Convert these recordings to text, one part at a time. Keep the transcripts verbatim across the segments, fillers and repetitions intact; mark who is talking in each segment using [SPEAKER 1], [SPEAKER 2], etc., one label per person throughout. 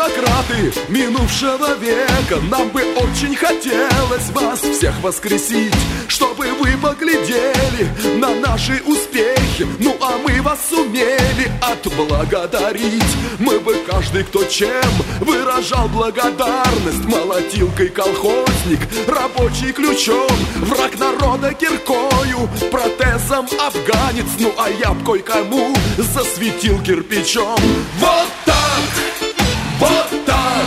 [SPEAKER 1] демократы минувшего века, нам бы очень хотелось вас всех воскресить, чтобы вы поглядели на наши успехи. Ну а мы вас сумели отблагодарить. Мы бы каждый, кто чем выражал благодарность: молотилкой колхозник, рабочий ключом, враг народа киркою, протезом афганец. Ну а я б кое-кому засветил кирпичом. Вот так, вот так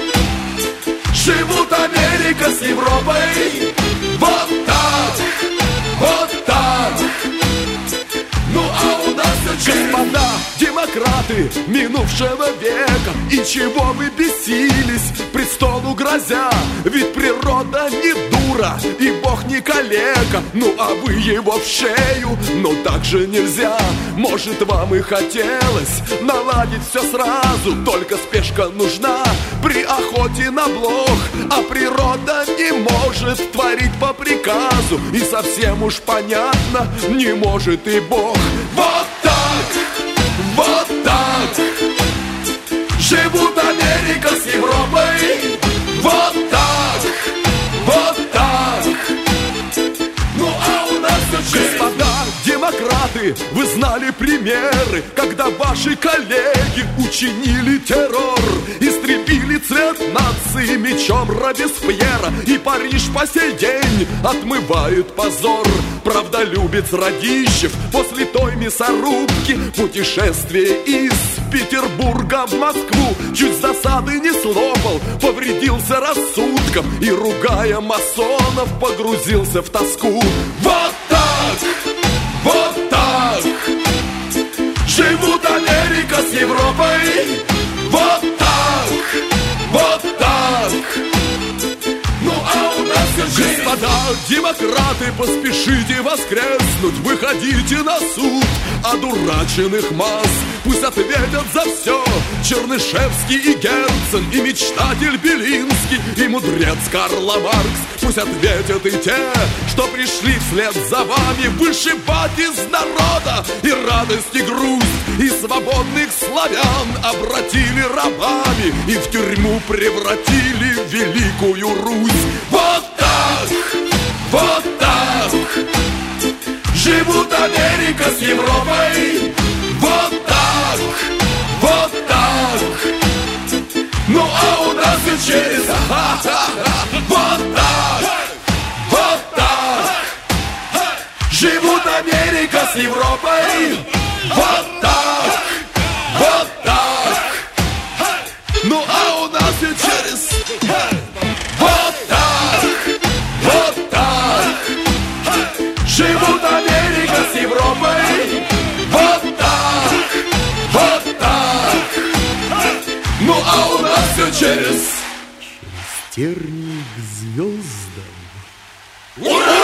[SPEAKER 1] живут Америка с Европой. Вот так, вот так. Ну а у нас все, господа демократы минувшего века, и чего вы бесились, престолу грозя? Ведь природа не дура, и Бог не калека. Ну а вы его в шею, но так же нельзя. Может, вам и хотелось наладить все сразу, только спешка нужна при охоте на блох. А природа не может творить по приказу, и совсем уж понятно, не может и Бог. Вот так, вот так живут Америка с Европой. Вот так, вот так. Ну а у нас все, господа демократы, вы знали примеры, когда ваши коллеги учинили террор, истребили цвет нации мечом Робеспьера, и Париж по сей день отмывает позор. Правдолюбец Радищев после той мясорубки путешествие из Петербурга в Москву чуть с засады не слопал, повредился рассудком и, ругая масонов, погрузился в тоску. Вот так, вот так живут Америка с Европой. Вот так, вот так. Ну а у нас все, господа демократы, поспешите воскреснуть, выходите на суд одураченных масс. Пусть ответят за все Чернышевский и Герцен, и мечтатель Белинский, и мудрец Карл Маркс. Пусть ответят и те, что пришли вслед за вами вышибать из народа и радость, и грусть, и свободных славян обратили рабами и в тюрьму превратили великую Русь. Вот так, вот так живут Америка с Европой. Вот так, вот так. Ну а у нас все через вот так, вот так живут Америка с Европой. Вот так, вот так. Ну а у нас все через вот так, вот так живут Америка с Европой. Вот так, вот так. Ну а у нас все через
[SPEAKER 2] тернии к звездам.
[SPEAKER 1] Ура!